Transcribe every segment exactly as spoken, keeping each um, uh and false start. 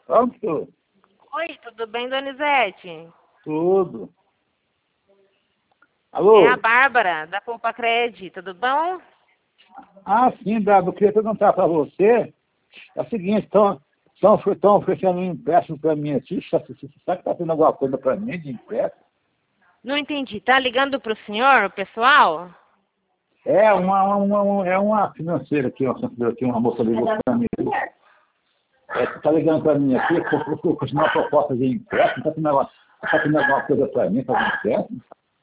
Pronto? Oi, tudo bem, Donizete? Tudo. Alô? É a Bárbara, da Poupa Cred, tudo bom? Ah, sim, Dado, eu queria perguntar para você. É o seguinte, estão estão oferecendo um empréstimo para mim aqui. Sabe que está tendo alguma coisa para mim de empréstimo? Não entendi, tá ligando pro senhor, o pessoal? É uma, uma, uma- é uma financeira aqui, uma financeira aqui, uma moça ligou para mim. Está ligando para mim aqui, for continuar a proposta de empréstimo, está tendo, alguma- tá tendo alguma coisa para mim, para empréstimo?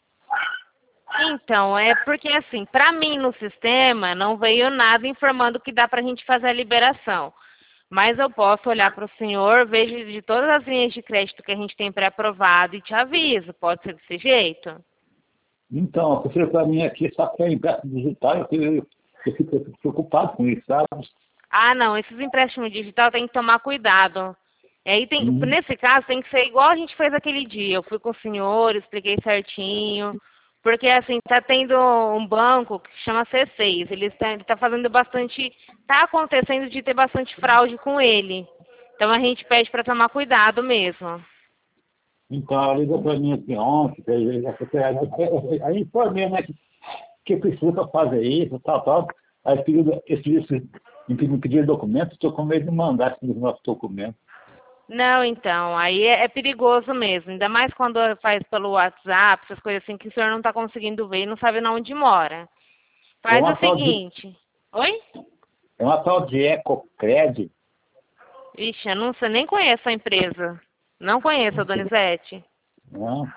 Então, é porque assim, pra mim no sistema não veio nada informando que dá pra gente fazer a liberação. Mas eu posso olhar para o senhor, vejo de todas as linhas de crédito que a gente tem pré-aprovado e te aviso. Pode ser desse jeito? Então, ofereceram para mim aqui, só que é empréstimo digital, eu, eu, eu fico preocupado com isso, sabe? Ah, não, esses empréstimos digital tem que tomar cuidado. E aí tem, Hum. nesse caso tem que ser igual a gente fez aquele dia. Eu fui com o senhor, expliquei certinho. Porque assim, tá tendo um banco que chama C seis. Ele está, ele tá fazendo bastante. Tá acontecendo de ter bastante fraude com ele. Então a gente pede para tomar cuidado mesmo. Então, ela ligou para mim aqui ontem, que aí aí- aí informei, né, que, que precisa para fazer isso, tal, tal. Aí pediu, esse, esse, me pediram documento, estou com medo de mandar esses nossos documentos. Não, então, aí é, é perigoso mesmo. Ainda mais quando faz pelo WhatsApp, essas coisas assim que o senhor não está conseguindo ver e não sabe onde mora. É Faz o uma tal de, seguinte. Oi? é uma tal de Ecocred. Ixi, eu não sei, nem conheço a empresa. Não conheço a Donizete. Né?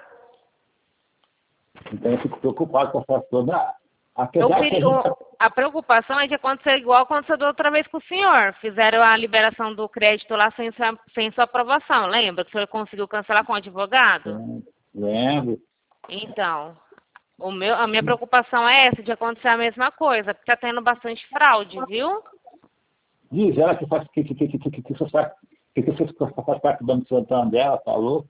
Então eu fico preocupado com essa toda. O Apesar que a peri- gente. o- a preocupação é de acontecer igual aconteceu da outra vez com o senhor. Fizeram a liberação do crédito lá sem sua, sem sua aprovação. Lembra que o senhor conseguiu cancelar com o advogado? Lembro. Então, o meu, a minha preocupação é essa, de acontecer a mesma coisa, porque está tendo bastante fraude, viu? Diz ela que faz que, que, que, que, que, que, que, você faz- que, que você faz parte do Banco Santander, ela falou.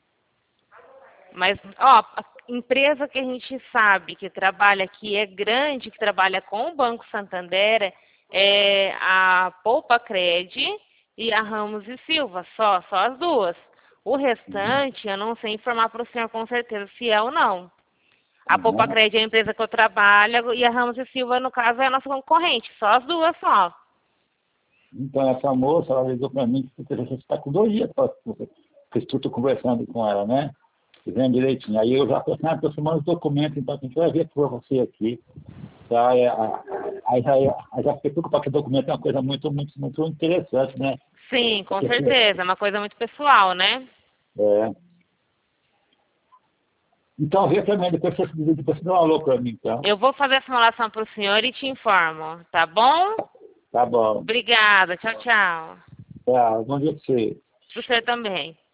Mas, ó, a empresa que a gente sabe que trabalha aqui é grande, que trabalha com o Banco Santander, é a Poupa Cred e a Ramos e Silva, só, só as duas. O restante, eu não sei informar para o senhor com certeza se é ou não. A Poupa Né? Cred é a empresa que eu trabalho e a Ramos e Silva, no caso, é a nossa concorrente, só as duas só. Então essa moça, ela ligou para mim que você está com dois dias para que eu estou conversando com ela, né? Vendo direitinho. Aí eu já estou aproximando os documentos, então a gente vai ver por você aqui. Tá? Aí, aí, aí, aí já fiquei preocupado que o documento é uma coisa muito, muito, muito interessante, né? Sim, com Porque, certeza, é uma coisa muito pessoal, né? é. Então vê também, depois você, depois você dá um alô para mim, então. Eu vou fazer a simulação para o senhor e te informo, tá bom? Tá bom. Obrigada, tchau, tchau. Tá, bom dia para você. Para o senhor também.